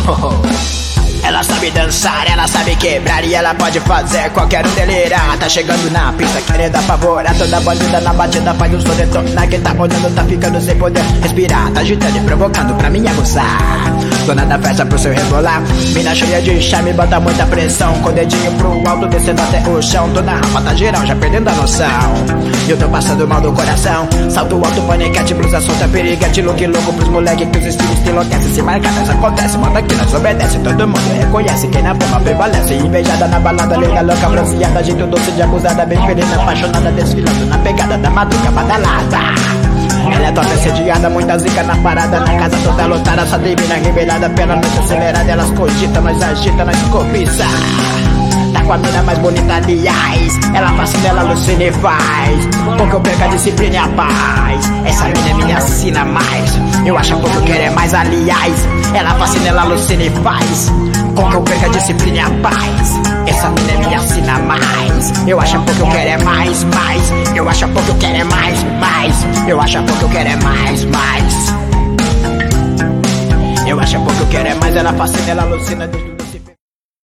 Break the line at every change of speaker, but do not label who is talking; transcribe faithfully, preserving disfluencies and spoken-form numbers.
Ela sabe dançar, ela sabe quebrar e ela pode fazer qualquer um delirar. Tá chegando na pista querendo apavorar toda bandida na batida, faz um som detonar. Quem tá rodando tá ficando sem poder respirar, tá agitando e provocando pra mim abusar. Dona da festa pro seu rebolar, mina cheia de charme, bota muita pressão, com o dedinho pro alto descendo até o chão. Dona Rafa tá geral, já perdendo a noção. E eu tô passando mal do coração, salto alto, paniquete, blusa solta, periguete, look louco pros moleque que os estilos te enlouquecem. Se marcar nós acontece, manda que nós obedece, todo mundo reconhece, quem na bomba prevalece. Invejada na balada, linda, louca, bronzeada, jeito doce de abusada, bem feliz, apaixonada, desfilando na pegada da madruga badalada. Ela é toda assediada, muita zica na parada, na casa toda lotada, só divina rebelada, pela noite acelerada, elas cogitam, nós agita, nós cobiça. Tá com a mina mais bonita, aliás, ela fascina, ela alucina e faz com que eu perca a disciplina e a paz. Essa mina me ensina mais, eu acho pouco, eu quero é mais, aliás. Ela fascina, ela alucina e faz com que eu perca a disciplina e a paz. Essa mina me ensina mais, eu acho pouco, eu quero é mais, mais. Eu acho pouco, eu quero é mais, mais. Eu acho pouco, eu quero é mais, mais. Eu acho pouco, eu quero é mais. Ela fascina, ela alucina.